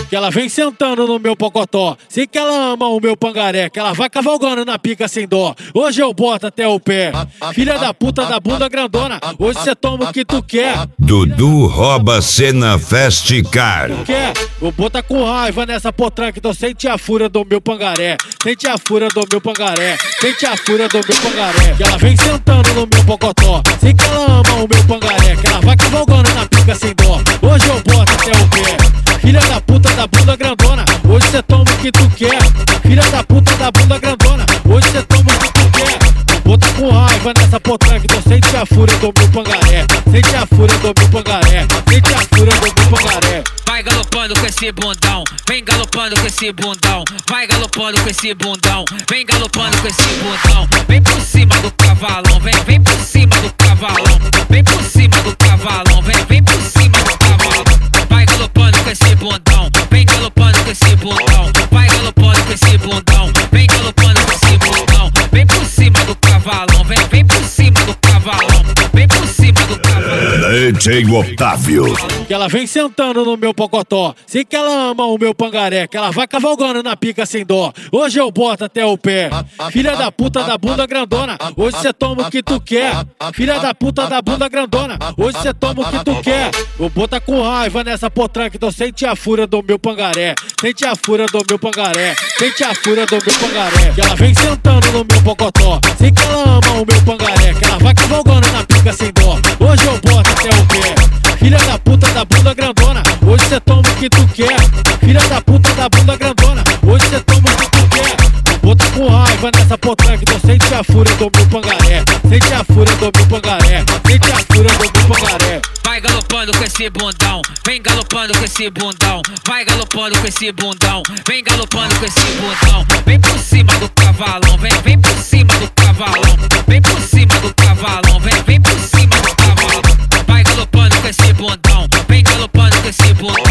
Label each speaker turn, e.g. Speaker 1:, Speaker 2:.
Speaker 1: Que ela vem sentando no meu pocotó. Sei que ela ama o meu pangaré. Que ela vai cavalgando na pica sem dó. Hoje eu boto até o pé. Filha da puta da bunda grandona. Hoje cê toma o que tu quer.
Speaker 2: Dudu rouba cena Festicar.
Speaker 1: Quer? Vou botar com raiva nessa potranca. Então sente a fúria do meu pangaré. Sente a fúria do meu pangaré. Sente a fúria do meu pangaré. Que ela vem sentando no meu pocotó. Sei que ela ama o meu pangaré. Que ela vai cavalgando na pica sem dó. Hoje eu boto até o pé. Filha da puta da bunda grandona. Hoje cê toma o que tu quer. Filha da puta da bunda grandona. Hoje cê toma o que tu quer. Vou botar com raiva nessa potranca. Então sente a fúria do meu pangaré. Sente a fúria do meu pangaré. Sente a fúria do meu pangaré.
Speaker 3: Vai galopando com esse bundão, vem galopando com esse bundão, vai galopando com esse bundão, vem galopando com esse bundão, vem por cima do cavalão, vem por cima do cavalão, vem por cima do cavalão, vem por cima do cavalão. Vai galopando com esse bundão, vem galopando com esse bundão, vai galopando com esse bundão, vem galopando com esse bundão, vem por cima do cavalão, vem por cima do cavalão, vem por cima do cavalão.
Speaker 2: DJ Otávio.
Speaker 1: Que ela vem sentando no meu pocotó. Sei que ela ama o meu pangaré. Que ela vai cavalgando na pica sem dó. Hoje eu boto até o pé. Filha da puta da bunda grandona. Hoje cê toma o que tu quer. Filha da puta da bunda grandona. Hoje cê toma o que tu quer. Vou botar com raiva nessa potranca. Então sente a fúria do meu pangaré. Sente a fúria do meu pangaré. Sente a fúria do meu pangaré. Que ela vem sentando no meu pocotó. Sei que ela ama o meu pangaré. Que ela vai cavalgando na pica sem dó. Hoje eu boto até o pé. Filha da puta da bunda grandona. Hoje cê toma o que tu quer. Filha da puta da bunda grandona. Hoje cê toma o que tu quer. Vou botar com raiva nessa potranca. Então sente a fúria do meu pangaré. Sente a fúria do meu pangaré. Sente a fúria do meu pangaré.
Speaker 3: Vai galopando com esse bundão, vem galopando com esse bundão, vai galopando com esse bundão, vem galopando com esse bundão, vem por cima do cavalão, vem por cima do cavalão, vem por cima do cavalão, vem por cima do cavalão. Vai galopando com esse bundão, vem galopando com esse bundão.